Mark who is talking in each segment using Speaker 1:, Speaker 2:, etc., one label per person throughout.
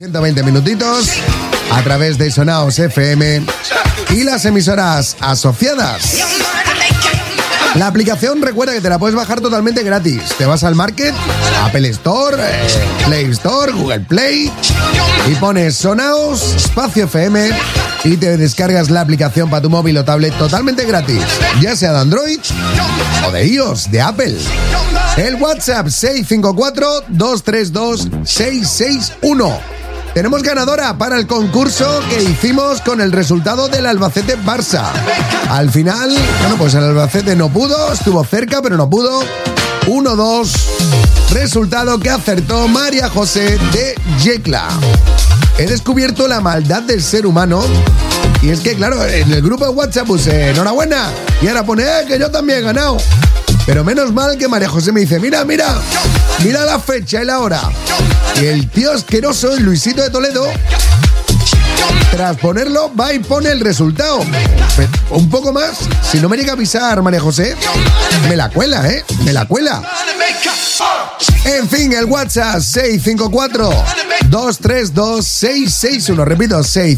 Speaker 1: 120 minutitos a través de Sonaos FM y las emisoras asociadas. La aplicación, recuerda que te la puedes bajar totalmente gratis. Te vas al Market, Apple Store, Play Store, Google Play y pones Sonaos Espacio FM y te descargas la aplicación para tu móvil o tablet totalmente gratis, ya sea de Android o de iOS, de Apple. El WhatsApp 654-232-661. Tenemos ganadora para el concurso que hicimos con el resultado del Albacete Barça. Al final, pues el Albacete no pudo, estuvo cerca, pero no pudo. 1-2, resultado que acertó María José de Yecla. He descubierto la maldad del ser humano. Y es que, claro, en el grupo de WhatsApp puse enhorabuena. Y ahora pone, que yo también he ganado. Pero menos mal que María José me dice, mira la fecha y la hora. Y el tío asqueroso, el Luisito de Toledo, tras ponerlo, va y pone el resultado. Un poco más, si no me llega a avisar María José, me la cuela, me la cuela. En fin, el WhatsApp 654-232-661. Repito,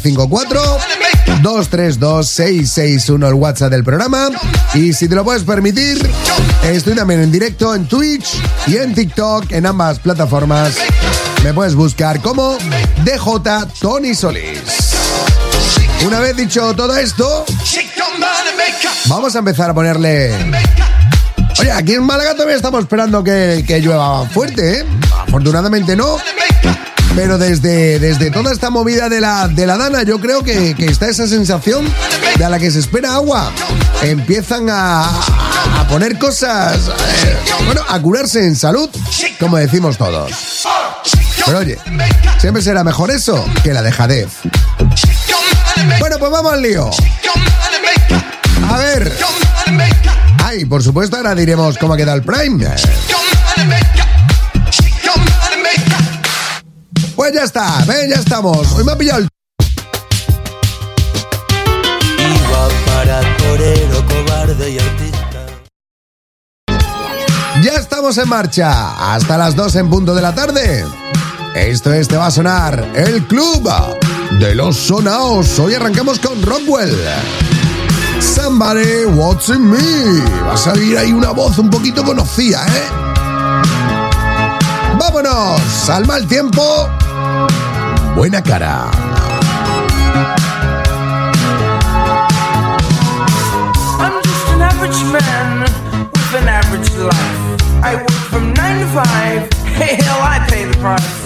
Speaker 1: 654-232-661, el WhatsApp del programa. Y si te lo puedes permitir, estoy también en directo en Twitch y en TikTok, en ambas plataformas. Me puedes buscar como DJ Tony Solís. Una vez dicho todo esto, vamos a empezar a ponerle... Oye, aquí en Málaga todavía estamos esperando que llueva fuerte, Afortunadamente no. Pero desde toda esta movida de la Dana, yo creo que está esa sensación de a la que se espera agua. Empiezan a poner cosas, a curarse en salud, como decimos todos. Pero oye, siempre será mejor eso que la dejadez. Bueno, pues vamos al lío. A ver. Ay, por supuesto, ahora diremos cómo ha quedado el Prime. Pues ya está, ya estamos. Hoy me ha pillado el...
Speaker 2: Iba para torero, cobarde y artista.
Speaker 1: Ya estamos en marcha, hasta las 2 en punto de la tarde. Esto es Te Va a Sonar, el club de los sonaos. Hoy arrancamos con Rockwell. Somebody Watching Me. Va a salir ahí una voz un poquito conocida, Vámonos, al mal tiempo, buena cara.
Speaker 3: I'm just an average man with an average life. I work from 9 to 5. Hey, hell, I pay the price.